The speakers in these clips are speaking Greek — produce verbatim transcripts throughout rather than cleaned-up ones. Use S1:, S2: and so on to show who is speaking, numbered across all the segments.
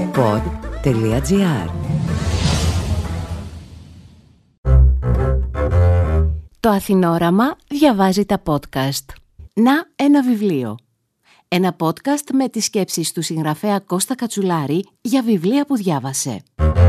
S1: pod τελεία gr. Το Αθηνόραμα διαβάζει τα podcast. Να ένα βιβλίο. Ένα podcast με τις σκέψεις του συγγραφέα Κώστα Κατσουλάρη για βιβλία που διάβασε.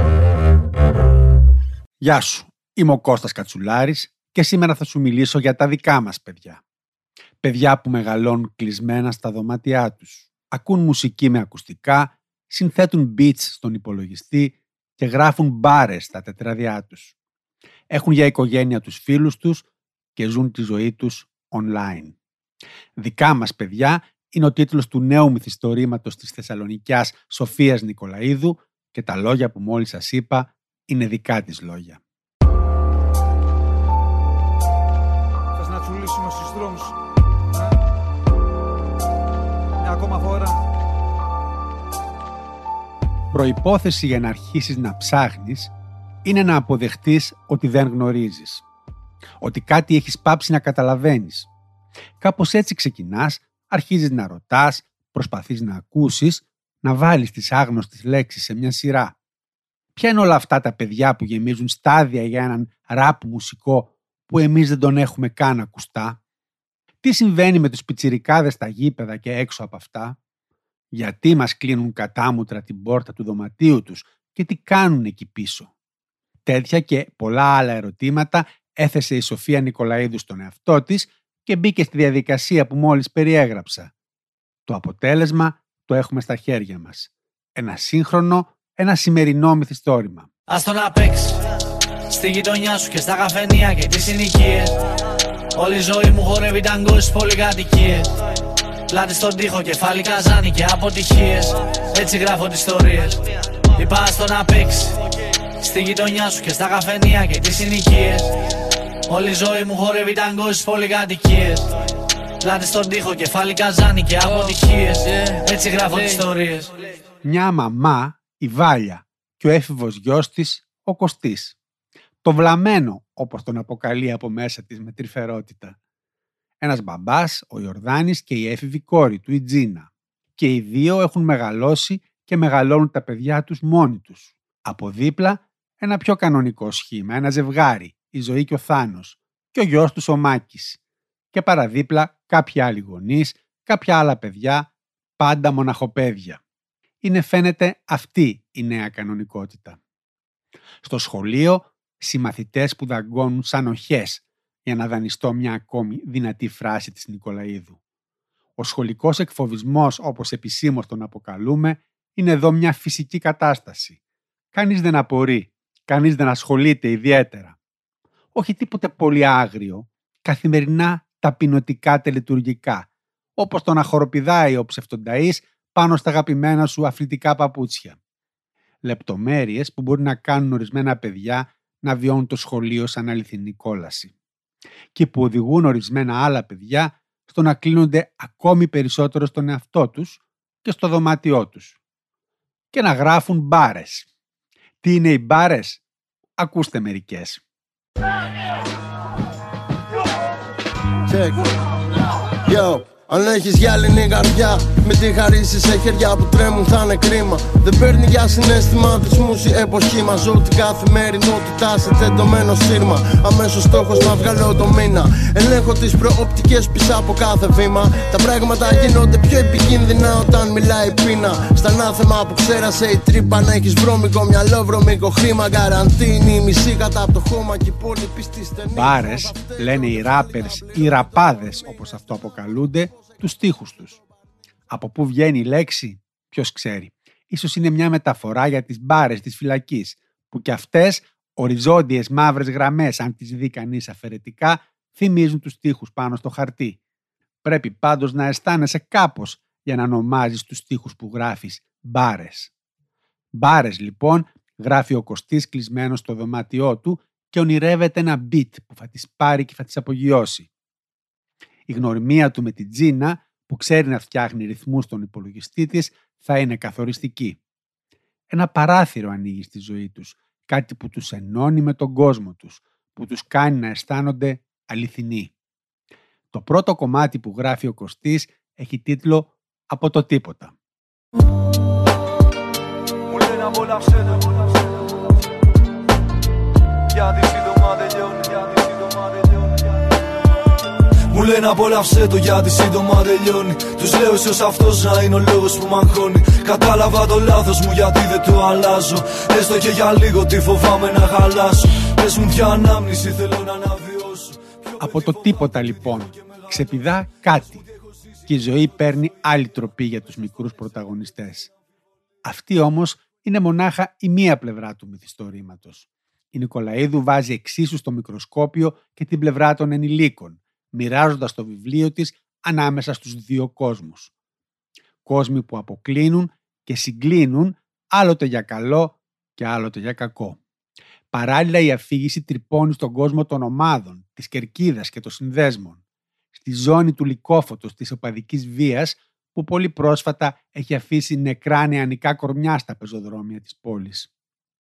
S2: Γεια σου, είμαι ο Κώστας Κατσουλάρης και σήμερα θα σου μιλήσω για τα δικά μας παιδιά. Παιδιά που μεγαλώνουν κλεισμένα στα δωμάτια τους, ακούν μουσική με ακουστικά, συνθέτουν beats στον υπολογιστή και γράφουν μπάρες στα τετράδια τους. Έχουν για οικογένεια τους φίλους τους και ζουν τη ζωή τους online. Δικά μας παιδιά είναι ο τίτλος του νέου μυθιστορήματος της Θεσσαλονικιάς Σοφίας Νικολαΐδου και τα λόγια που μόλις σας είπα είναι δικά της λόγια.
S3: Θες να τσουλήσουμε στους δρόμους, ε? Μια ακόμα φορά.
S2: Προϋπόθεση για να αρχίσεις να ψάχνεις είναι να αποδεχτείς ότι δεν γνωρίζεις. Ότι κάτι έχεις πάψει να καταλαβαίνεις. Κάπως έτσι ξεκινάς, αρχίζεις να ρωτάς, προσπαθείς να ακούσεις, να βάλεις τις άγνωστες λέξεις σε μια σειρά. Ποια είναι όλα αυτά τα παιδιά που γεμίζουν στάδια για έναν ραπ μουσικό που εμείς δεν τον έχουμε καν ακουστά? Τι συμβαίνει με τους πιτσιρικάδες στα γήπεδα και έξω από αυτά? Γιατί μας κλείνουν κατάμουτρα την πόρτα του δωματίου τους και τι κάνουν εκεί πίσω? Τέτοια και πολλά άλλα ερωτήματα έθεσε η Σοφία Νικολαΐδου στον εαυτό της και μπήκε στη διαδικασία που μόλις περιέγραψα. Το αποτέλεσμα το έχουμε στα χέρια μας. Ένα σύγχρονο, ένα σημερινό μυθιστόρημα.
S4: Ας το να παίξει στη γειτονιά σου και στα καφενεία και τις συνοικίες. Όλη η ζωή μου χορεύει ταγκό στις πολυκατοικίες. Πλάτη στον τοίχο, κεφάλι καζάνι και αποτυχίες. Έτσι γράφω τις ιστορίες. Είπα ας το να παίξει στη γειτονιά σου και στα καφενεία και τις συνοικίες. Όλη η ζωή μου χορεύει ταγκό στις πολυκατοικίες. Πλάτη στον τοίχο, κεφάλι καζάνι και αποτυχίες. Έτσι γράφω τις ιστορίες.
S2: Μια μαμά, η Βάλια, και ο έφηβος γιος της, ο Κωστής. Το βλαμμένο, όπως τον αποκαλεί από μέσα της με τρυφερότητα. Ένας μπαμπάς, ο Ιορδάνης, και η έφηβη κόρη του, η Τζίνα. Και οι δύο έχουν μεγαλώσει και μεγαλώνουν τα παιδιά τους μόνοι τους. Από δίπλα ένα πιο κανονικό σχήμα, ένα ζευγάρι, η Ζωή και ο Θάνος, και ο γιος τους ο Μάκης. Και παραδίπλα κάποιοι άλλοι γονείς, κάποια άλλα παιδιά, πάντα μοναχοπαίδια. Είναι φαίνεται αυτή η νέα κανονικότητα. Στο σχολείο, συμμαθητές που δαγκώνουν σαν οχές, για να δανειστώ μια ακόμη δυνατή φράση της Νικολαΐδου. Ο σχολικός εκφοβισμός, όπως επισήμως τον αποκαλούμε, είναι εδώ μια φυσική κατάσταση. Κανείς δεν απορεί, κανείς δεν ασχολείται ιδιαίτερα. Όχι τίποτε πολύ άγριο, καθημερινά ταπεινωτικά τελετουργικά, όπως το να χοροπηδάει ο ψευτονταΐς πάνω στα αγαπημένα σου αθλητικά παπούτσια. Λεπτομέρειες που μπορεί να κάνουν ορισμένα παιδιά να βιώνουν το σχολείο σαν αληθινή κόλαση και που οδηγούν ορισμένα άλλα παιδιά στο να κλείνονται ακόμη περισσότερο στον εαυτό τους και στο δωμάτιό τους και να γράφουν μπάρες. Τι είναι οι μπάρες? Ακούστε μερικές.
S5: Check. Yo. Αν έχεις γυάλινη καρδιά, μην τη χαρίσεις σε χέρια που τρέμουν, θα είναι κρίμα. Δεν παίρνει για συναίσθημα της μουσική εποχή. Μα ζω την καθημερινότητα σε τεντωμένο σύρμα. Αμέσως στόχος να βγάλω το μήνα. Ελέγχω τις προοπτικές πίσω από κάθε βήμα. Τα πράγματα γίνονται πιο επικίνδυνα όταν μιλάει πείνα. Στα ανάθεμα που ξέρασε η τρύπα, να έχεις βρώμικο μυαλό, βρώμικο χρήμα. Καραντίνη, μισή κατά από το χώμα και η πόλη πιστή στενή.
S2: Μπάρες λένε οι ράπερς, οι ραπάδες όπως αυτό αποκαλούνται, τους στίχους τους. Από πού βγαίνει η λέξη, ποιος ξέρει. Ίσως είναι μια μεταφορά για τις μπάρες της φυλακής, που κι αυτές, οριζόντιες μαύρες γραμμές, αν τις δει κανείς αφαιρετικά, θυμίζουν τους στίχους πάνω στο χαρτί. Πρέπει πάντως να αισθάνεσαι κάπως για να ονομάζεις τους στίχους που γράφεις μπάρες. Μπάρες λοιπόν γράφει ο Κωστής κλεισμένος στο δωμάτιό του και ονειρεύεται ένα beat που θα τις πάρει και θα τις απογειώσει. Η γνωριμία του με την Τζίνα, που ξέρει να φτιάχνει ρυθμούς στον υπολογιστή της, θα είναι καθοριστική. Ένα παράθυρο ανοίγει στη ζωή τους, κάτι που τους ενώνει με τον κόσμο τους, που τους κάνει να αισθάνονται αληθινοί. Το πρώτο κομμάτι που γράφει ο Κωστής έχει τίτλο «Από το τίποτα».
S3: Μου λένε απόλαυσέ το. Γιατί σύντομα τελειώνει, γιατί σύντομα τελειώνει. Μου λένε απόλαυσέ το γιατί σύντομα τελειώνει. Τους λέω ίσως αυτός να είναι ο λόγος που μ' αγχώνει. Κατάλαβα το λάθος μου γιατί δεν το αλλάζω. Έστω και για λίγο τι φοβάμαι να χαλάσω. Πες μου ποια ανάμνηση θέλω να αναβιώσω.
S2: Από το τίποτα λοιπόν ξεπηδά κάτι και η ζωή παίρνει άλλη τροπή για τους μικρούς πρωταγωνιστές. Αυτή όμως είναι μονάχα η μία πλευρά του μυθιστορήματος. Η Νικολαΐδου βάζει εξίσου στο μικροσκόπιο και την πλευρά των ενηλίκων, μοιράζοντας το βιβλίο της ανάμεσα στους δύο κόσμους. Κόσμοι που αποκλίνουν και συγκλίνουν άλλοτε για καλό και άλλοτε για κακό. Παράλληλα η αφήγηση τρυπώνει στον κόσμο των ομάδων, της κερκίδας και των συνδέσμων, στη ζώνη του λυκόφωτος της οπαδικής βίας που πολύ πρόσφατα έχει αφήσει νεκρά νεανικά κορμιά στα πεζοδρόμια της πόλης.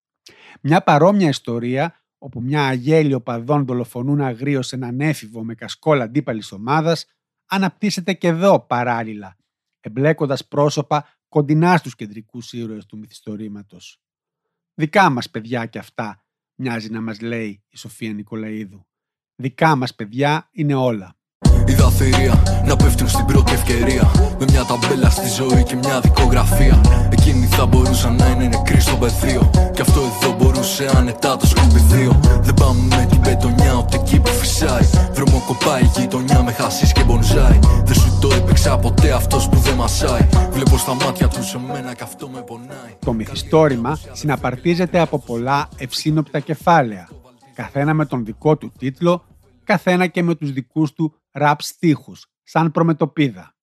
S2: Μια παρόμοια ιστορία όπου μια αγέλη οπαδών δολοφονούν αγρίως έναν έφηβο με κασκόλ αντίπαλης ομάδας αναπτύσσεται και εδώ παράλληλα, εμπλέκοντας πρόσωπα κοντινά στους κεντρικούς ήρωες του μυθιστορήματος. Δικά μας παιδιά κι αυτά, μοιάζει να μας λέει η Σοφία Νικολαΐδου. Δικά μας παιδιά είναι όλα.
S6: Είδα θηρία να πέφτουν στην πρώτη ευκαιρία. Με μια ταμπέλα στη ζωή και μια δικογραφία. Εκείνοι θα μπορούσαν να είναι νεκροί στο πεδίο. Κι αυτό εδώ μπορούσε άνετα το σκορπιδίο. Δεν πάμε με την πετονιά ούτε εκεί που φυσάει. Βρωμοκοπάει η γειτονιά με χασίς και μπονζάι. Δεν σου το έπαιξα ποτέ αυτός που δεν μασάει. Βλέπω στα μάτια του σε μένα κι αυτό με πονάει.
S2: Το μυθιστόρημα συναπαρτίζεται από πολλά ευσύνοπτα κεφάλαια. Καθένα με τον δικό του τίτλο, καθένα και με τους δικούς του ραπ στίχους, σαν προμετωπίδα.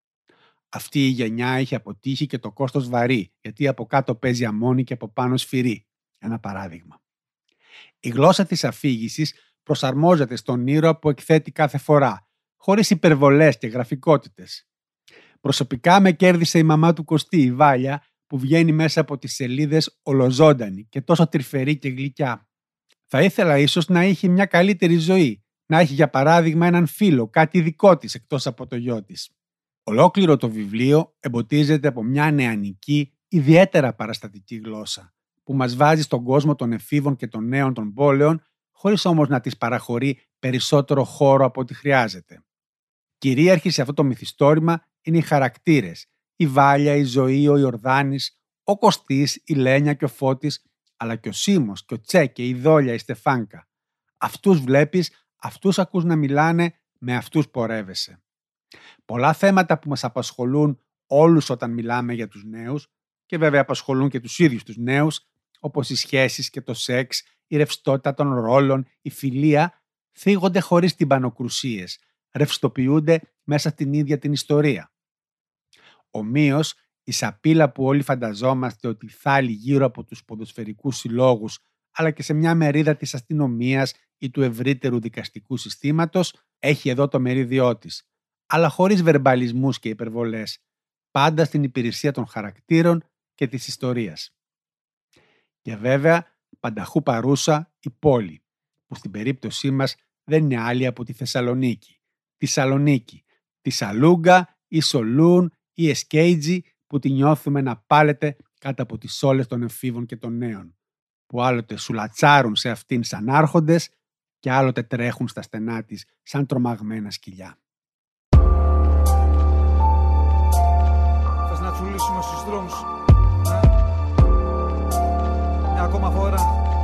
S2: Αυτή η γενιά έχει αποτύχει και το κόστος βαρύ, γιατί από κάτω παίζει αμμόνι και από πάνω σφυρί. Ένα παράδειγμα. Η γλώσσα της αφήγησης προσαρμόζεται στον ήρωα που εκθέτει κάθε φορά, χωρίς υπερβολές και γραφικότητες. Προσωπικά με κέρδισε η μαμά του Κωστή, η Βάλια, που βγαίνει μέσα από τις σελίδες ολοζώντανη και τόσο τρυφερή και γλυκιά. Θα ήθελα ίσως να είχε μια καλύτερη ζωή. Να έχει για παράδειγμα έναν φίλο, κάτι δικό της εκτός από το γιο της. Ολόκληρο το βιβλίο εμποτίζεται από μια νεανική, ιδιαίτερα παραστατική γλώσσα, που μας βάζει στον κόσμο των εφήβων και των νέων των πόλεων, χωρίς όμως να της παραχωρεί περισσότερο χώρο από ό,τι χρειάζεται. Κυρίαρχοι σε αυτό το μυθιστόρημα είναι οι χαρακτήρες, η Βάλια, η Ζωή, ο Ιορδάνης, ο Κωστής, η Λένια και ο Φώτης, αλλά και ο Σίμος και ο Τσέκε, η Δόλια, η Στεφάνκα. Αυτούς βλέπεις, αυτούς ακούς να μιλάνε, με αυτούς πορεύεσαι. Πολλά θέματα που μας απασχολούν όλους όταν μιλάμε για τους νέους και βέβαια απασχολούν και τους ίδιους τους νέους, όπως οι σχέσεις και το σεξ, η ρευστότητα των ρόλων, η φιλία, θίγονται χωρίς τυμπανοκρουσίες, ρευστοποιούνται μέσα στην ίδια την ιστορία. Ομοίως, η σαπίλα που όλοι φανταζόμαστε ότι θάλει γύρω από τους ποδοσφαιρικούς συλλόγους, αλλά και σε μια μερίδα της αστυνομίας ή του ευρύτερου δικαστικού συστήματος, έχει εδώ το μερίδιό της, αλλά χωρίς βερμπαλισμούς και υπερβολές, πάντα στην υπηρεσία των χαρακτήρων και της ιστορίας. Και βέβαια, πανταχού παρούσα η πόλη, που στην περίπτωσή μας δεν είναι άλλη από τη Θεσσαλονίκη, τη Σαλονίκη, τη Σαλούγκα, η Σολούν, η Εσκέιτζη, που τη νιώθουμε να πάλεται κάτω από τις σόλες των εφήβων και των νέων, που άλλοτε σουλατσάρουν σε αυτήν σαν άρχοντες και άλλοτε τρέχουν στα στενά της σαν τρομαγμένα σκυλιά.
S3: Θες να τσουλήσουμε στους δρόμους, ε? Μια ακόμα φορά.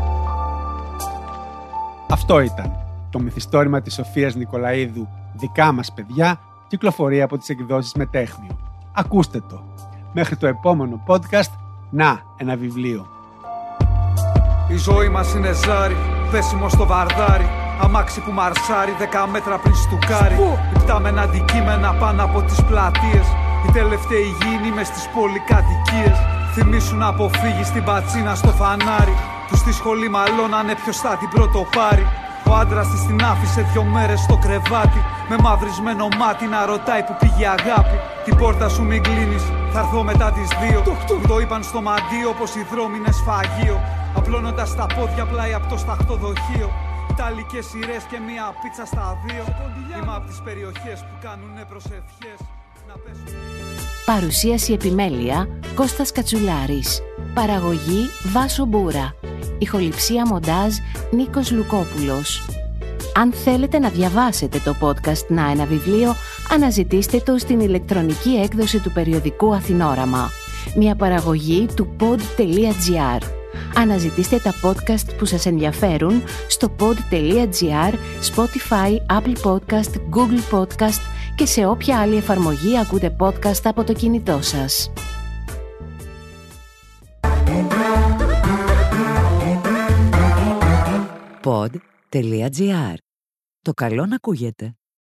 S2: Αυτό ήταν το μυθιστόρημα της Σοφίας Νικολαΐδου, «Δικά μας παιδιά», κυκλοφορεί από τις εκδόσεις Μετέχμιο. Ακούστε το. Μέχρι το επόμενο podcast, να, ένα βιβλίο.
S3: Η ζωή μας είναι ζάρι, δέσιμο στο βαρδάρι. Αμάξι που μαρσάρει δέκα μέτρα πριν στουκάρει. Υπτάμενα αντικείμενα πάνω από τις πλατείες. Οι τελευταίοι γήινοι μες στις πολυκατοικίες. Θυμήσου να αποφύγεις την πατσίνα στο φανάρι. Που στη σχολή μαλώνανε ποιος θα την πρωτοπάρει. Ο άντρας της την άφησε δυο μέρες στο κρεβάτι. Με μαυρισμένο μάτι να ρωτάει που πήγε η αγάπη. Την πόρτα σου μην κλείνεις, θα έρθω μετά τις δύο. Μου το είπαν στο μαντίο πως οι δρόμοι είναι σφαγείο. Απλώνοντας τα πόδια πλάι από το σταχτοδοχείο. Ιταλικές σειρές και μία πίτσα στα δύο. Είμαι από τις περιοχές που κάνουνε προσευχές να πέσουν.
S1: Παρουσίαση επιμέλεια Κώστας Κατσουλάρης. Παραγωγή Βάσο Μπούρα. Ηχοληψία μοντάζ Νίκος Λουκόπουλος. Αν θέλετε να διαβάσετε το podcast «Να ένα βιβλίο», αναζητήστε το στην ηλεκτρονική έκδοση του περιοδικού Αθηνόραμα. Μια παραγωγή του pod.gr. Αναζητήστε τα podcast που σας ενδιαφέρουν στο pod.gr, Spotify, Apple Podcast, Google Podcast και σε όποια άλλη εφαρμογή ακούτε podcast από το κινητό σας.
S7: pod.gr. Το καλό να ακούγεται.